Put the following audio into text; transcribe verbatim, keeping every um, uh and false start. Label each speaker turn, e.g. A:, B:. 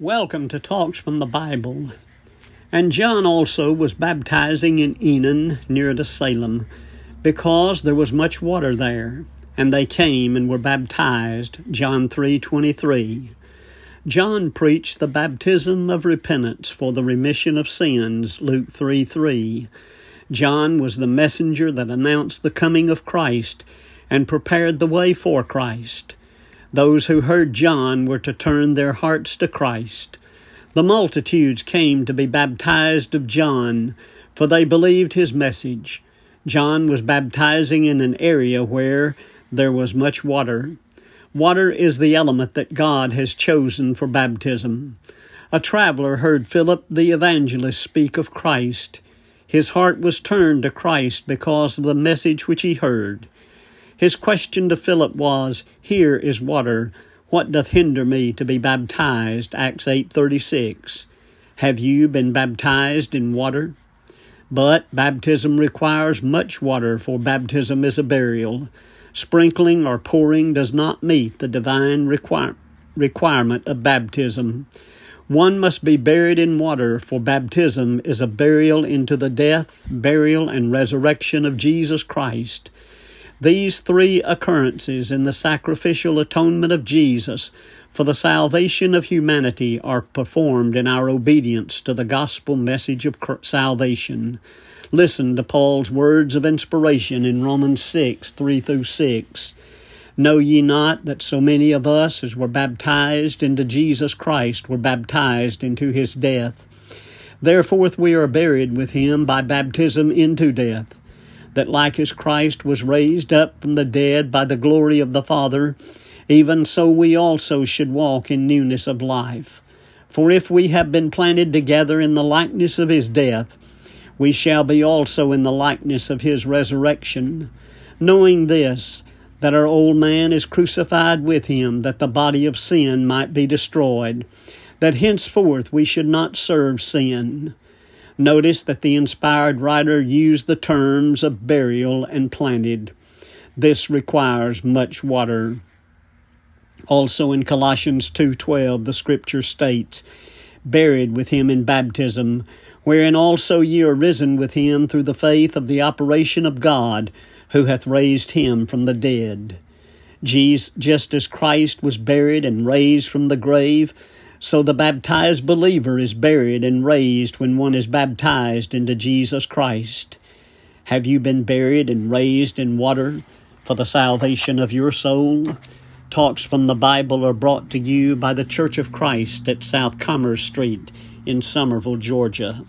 A: Welcome to Talks from the Bible. And John also was baptizing in Enon near to Salem, because there was much water there. And they came and were baptized, John three twenty-three. John preached the baptism of repentance for the remission of sins, Luke three three. John was the messenger that announced the coming of Christ and prepared the way for Christ. Those who heard John were to turn their hearts to Christ. The multitudes came to be baptized of John, for they believed his message. John was baptizing in an area where there was much water. Water is the element that God has chosen for baptism. A traveler heard Philip the evangelist speak of Christ. His heart was turned to Christ because of the message which he heard. His question to Philip was, "Here is water. What doth hinder me to be baptized?" Acts eight thirty-six. Have you been baptized in water? But baptism requires much water, for baptism is a burial. Sprinkling or pouring does not meet the divine require, requirement of baptism. One must be buried in water, for baptism is a burial into the death, burial, and resurrection of Jesus Christ. These three occurrences in the sacrificial atonement of Jesus for the salvation of humanity are performed in our obedience to the gospel message of salvation. Listen to Paul's words of inspiration in Romans six, three through six. Know ye not that so many of us as were baptized into Jesus Christ were baptized into his death? Therefore we are buried with him by baptism into death, that like as Christ was raised up from the dead by the glory of the Father, even so we also should walk in newness of life. For if we have been planted together in the likeness of his death, we shall be also in the likeness of his resurrection, knowing this, that our old man is crucified with him, that the body of sin might be destroyed, that henceforth we should not serve sin. Notice that the inspired writer used the terms of burial and planted. This requires much water. Also in Colossians two twelve, the scripture states, "Buried with him in baptism, wherein also ye are risen with him through the faith of the operation of God, who hath raised him from the dead." Jesus, just as Christ was buried and raised from the grave, so the baptized believer is buried and raised when one is baptized into Jesus Christ. Have you been buried and raised in water for the salvation of your soul? Talks from the Bible are brought to you by the Church of Christ at South Commerce Street in Somerville, Georgia.